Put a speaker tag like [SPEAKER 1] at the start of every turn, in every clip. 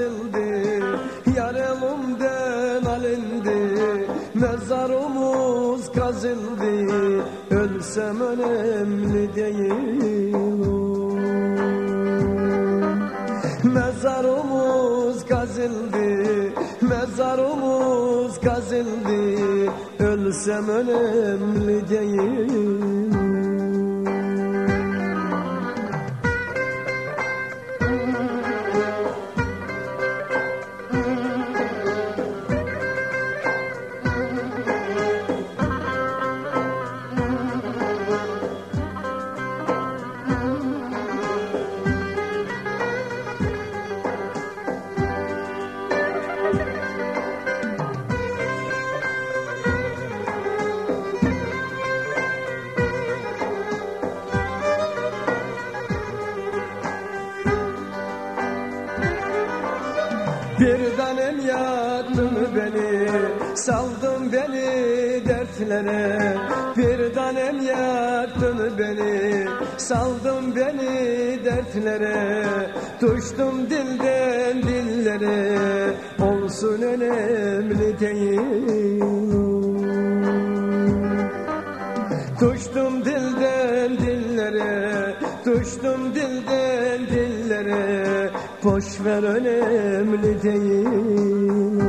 [SPEAKER 1] kazıldı, yar elimden alındı. Mezarımız kazıldı, ölsem önemli değil. Mezarımız kazıldı, mezarımız kazıldı, ölsem önemli değil. Bir tanem yaktın beni, saldın beni dertlere. Bir tanem yaktın beni, saldın beni dertlere. Tuştum dilden dillere, olsun önemli değil. Tuştum dilden dillere, tuştum dilden dillere. Boş ver önemli değil.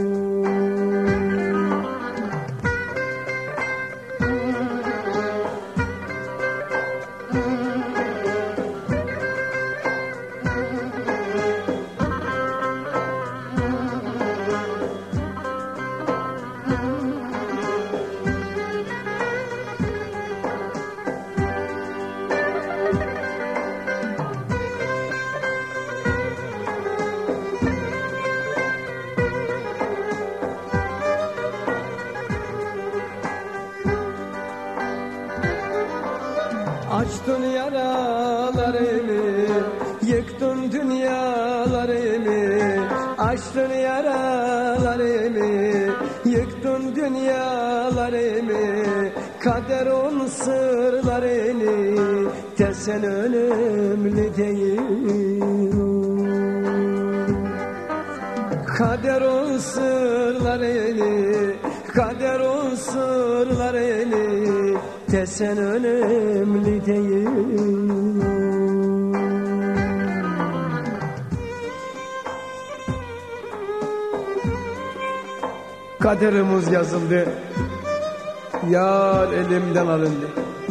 [SPEAKER 1] Açtın yaralarımı, yıktın dünyalarımı. Açtın yaralarımı, yıktın dünyalarımı. Kaderin sırlarını desen önemli değil. Kaderin sırlarını, kaderin sırlarını desen önemli değil. Kaderimiz yazıldı, yar elimden alındı.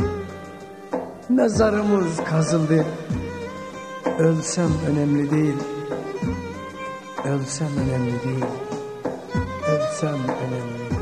[SPEAKER 1] Mezarımız kazıldı, ölsem önemli değil. Ölsem önemli değil. Ölsem önemli değil.